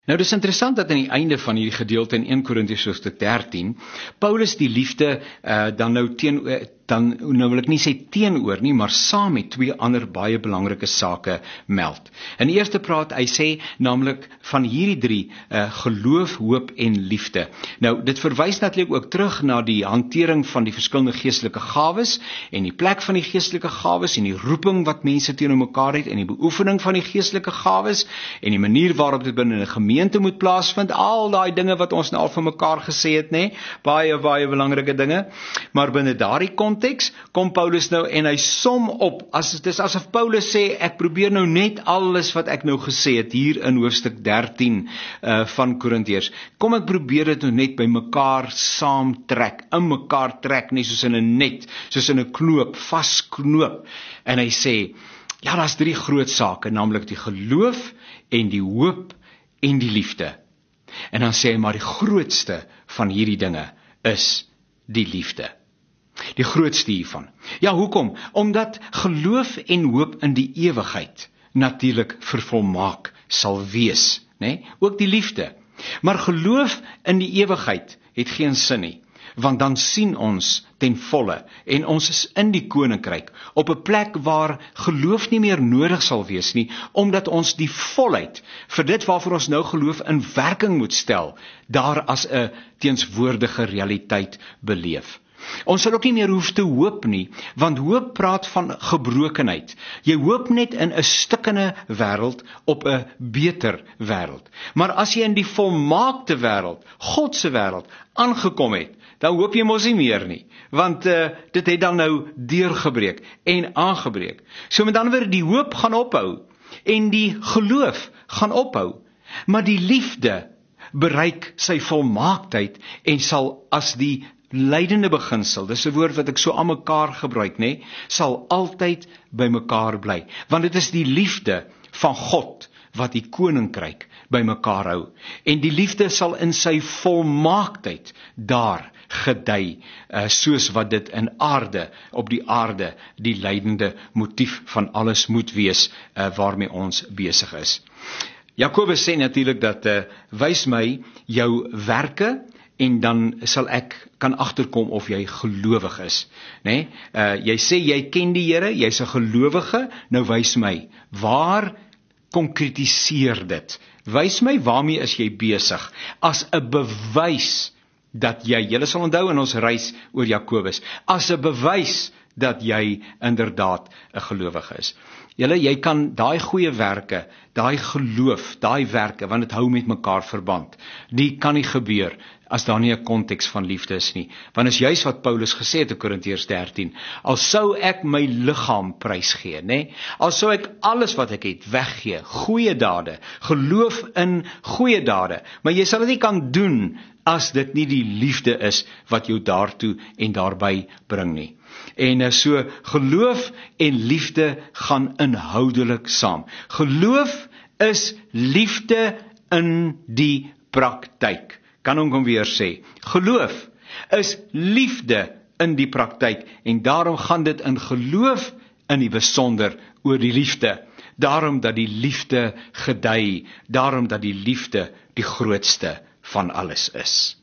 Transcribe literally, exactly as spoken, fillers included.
Nou, dis interessant dat aan die einde van hierdie gedeelte in Eerste Korintiërs hoofstuk dertien, Paulus die liefde uh, dan nou teen, uh, dan nou wil ek nie sê teenoor nie, maar saam met twee ander baie belangrike sake meld. In die eerste praat hy sê naamlik van hierdie drie, uh, geloof, hoop en liefde. Nou, dit verwys natuurlik ook terug na die hantering van die verskillende geestelike gawes en die plek van die geestelike gawes en die roeping wat mense teenoor mekaar het en die beoefening van die geestelike gawes en die manier waarop dit binne 'n gemeente moet plaasvind, al daai dinge wat ons nou al vir mekaar gesê het, nê, baie, baie belangrike dinge, maar binne daardie konteks kom Paulus nou en hy som op, as dit is asof Paulus sê, ek probeer nou net alles wat ek nou gesê het, hier in hoofstuk dertien uh, van Korintiërs, kom ek probeer dit nou net by mekaar saamtrek, in mekaar trek, nie soos in 'n net, soos in 'n knoop, vasknoop, en hy sê, ja, daar's drie groot sake, naamlik die geloof en die hoop en die liefde. En dan sê hy, maar die grootste van hierdie dinge is die liefde. Die grootste hiervan. Ja, hoekom? Omdat geloof en hoop in die ewigheid natuurlik vervolmaak sal wees, né? Ook die liefde. Maar geloof in die ewigheid het geen sin nie, want dan sien ons ten volle, en ons is in die koninkryk, op 'n plek waar geloof nie meer nodig sal wees nie, omdat ons die volheid, vir dit waarvoor ons nou geloof in werking moet stel, daar as 'n teenswoordige realiteit beleef. Ons sal ook nie meer hoef te hoop nie, want hoop praat van gebrokenheid. Jy hoop net in 'n stikkende wêreld op 'n beter wêreld. Maar as jy in die volmaakte wêreld, God se wêreld, aangekom het, dan hoop jy mos nie meer nie, want uh, dit het dan nou deurgebreek en aangebreek. So met ander woorde, die hoop gaan ophou en die geloof gaan ophou, maar die liefde bereik sy volmaaktheid en sal as die lydende beginsel, dis 'n woord wat ek so aan mekaar gebruik, nê, sal altyd by mekaar bly, want dit is die liefde van God wat die koninkryk by mekaar hou, en die liefde sal in sy volmaaktheid daar gedei, uh, soos wat dit in aarde, op die aarde, die lydende motief van alles moet wees, uh, waarmee ons besig is. Jakobus sê natuurlik dat, uh, wys my jou werke, en dan sal ek kan agterkom of jy gelowig is, né? Uh, jy sê jy ken die Here, jy's 'n gelowige, nou wys my, waar konkretiseer dit? Wys my, waarmee is jy besig? As 'n bewys dat jy, julle sal onthou in ons reis oor Jakobus, as 'n bewys dat jy inderdaad 'n gelowige is. Julle, jy kan daai goeie werke, daai geloof, daai werke, want dit hou met mekaar verband, die kan nie gebeur as daar nie 'n konteks van liefde is nie. Want is juis wat Paulus gesê het in Korintiërs dertien, al sou ek my liggaam prysgee, nê? Al sou ek alles wat ek het weggee, goeie dade, geloof in goeie dade, maar jy sal dit nie kan doen as dit nie die liefde is wat jou daartoe en daarby bring nie. En so, geloof en liefde gaan inhoudelik saam. Geloof is liefde in die praktyk. Kan ons hom weer sê, geloof is liefde in die praktyk, en daarom gaan dit in geloof in die besonder oor die liefde, daarom dat die liefde gedei, daarom dat die liefde die grootste van alles is.